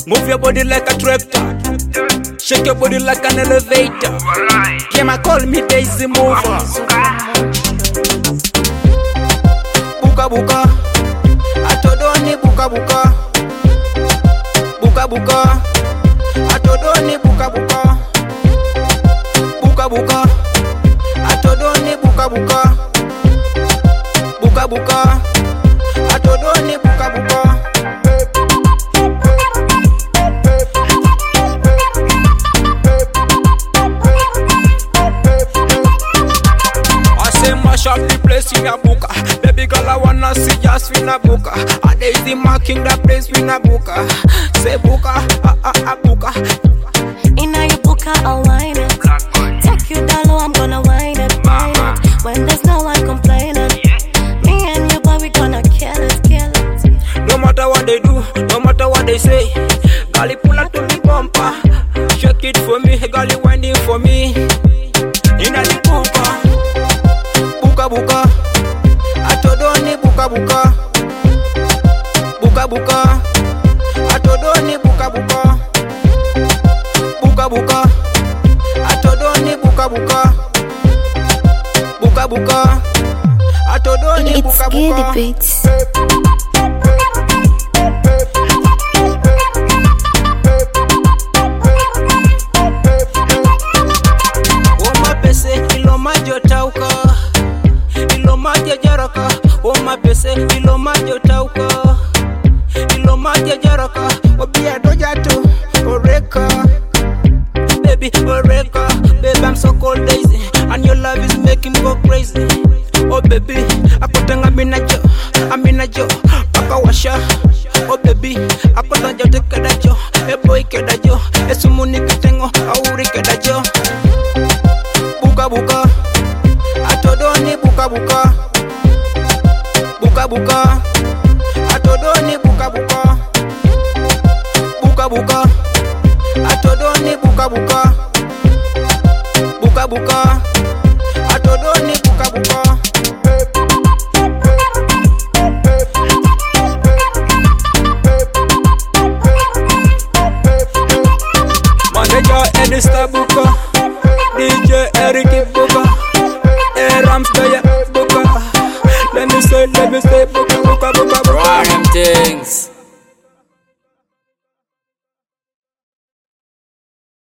Move your body like a tractor. Shake your body like an elevator. Kema call me Daisy Mover. Buka buka, atodoni buka buka. Buka buka, atodoni buka buka. Buka buka, atodoni buka buka. Buka buka, atodoni buka buka. Mash up the place in a buka. Baby girl, I wanna see us in a buka. A Daisy marking the place in a buka. Say buka, buka. Inna your buka, I'll wine it. Take you down low, I'm gonna wine it, wine it. When there's no one complaining, me and you, boy, we gonna kill it, kill it. No matter what they do, no matter what they say, girl, pull up to the bumper. Shake it for me, girl, winding for me. Inna the buka. Buka buka, atodoni buka buka. Buka buka, atodoni buka buka. Buka buka, atodoni buka buka. Buka buka, atodoni buka buka. It's Giddy Beats. Oma pese ilo majo tauka. Ilo maja jaraka, oh my pese, ilo maja tauka. Ilo maja jaraka, obia doja tu, oreka. Baby, oreka, baby I'm so cold Daisy, and your love is making me go crazy. Oh baby, akotanga amina jo, paka washa. Oh baby, akotanga jo kedajo, e boy kedajo, e sumuni kitengo, auri kedajo. Buka buka. Atodoni buka buka. Buka buka, atodoni buka buka. Buka buka, atodoni buka buka. Buka buka, atodoni buka buka. Manager Eddie Stabuka, DJ Eric